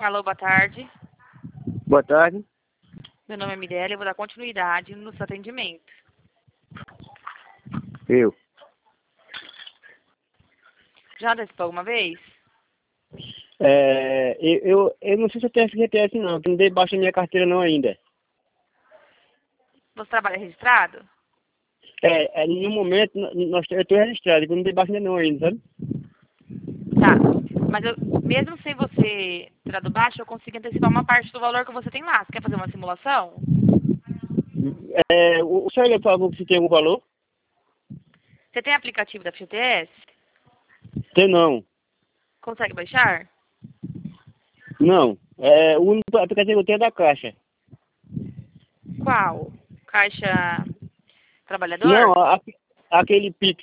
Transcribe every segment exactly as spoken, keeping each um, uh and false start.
Alô, boa tarde. Boa tarde. Meu nome é Mirella e eu vou dar continuidade no seu atendimento. Eu. Já antecipou alguma vez? É, eu, eu, eu não sei se eu tenho F G T S não, que não dei baixa na minha carteira não ainda. Você trabalha registrado? É, é no momento, n- nós, eu estou registrado, eu não dei baixa ainda não ainda, sabe? Tá. Mas eu, mesmo sem você tirar do baixo, eu consigo antecipar uma parte do valor que você tem lá. Você quer fazer uma simulação? É, o, o senhor, por favor, se tem algum valor? Você tem aplicativo da F G T S? Tem não. Consegue baixar? Não. É, o único aplicativo que eu tenho é da Caixa. Qual? Caixa Não, Trabalhador? a, aquele Pix.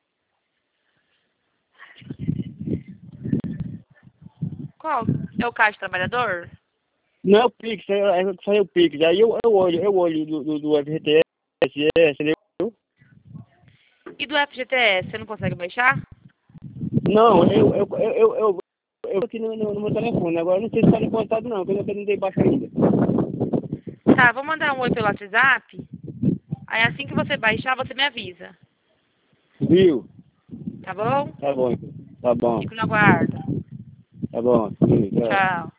Qual? É o Caixa Trabalhador? Não é o Pix, é, é só é o Pix. Aí eu, eu olho, eu olho do, do, do F G T S, é, entendeu? E do F G T S, você não consegue baixar? Não, eu, eu, eu, eu, eu, eu aqui no, no, no meu telefone. Agora eu não sei se está conectado não, porque eu não dei baixa ainda. Tá, vou mandar um oi pelo WhatsApp. Aí assim que você baixar, você me avisa. Viu? Tá bom? Tá bom, então. Tá bom. Fico no aguardo. Tá bom. Sim, tchau. Tchau.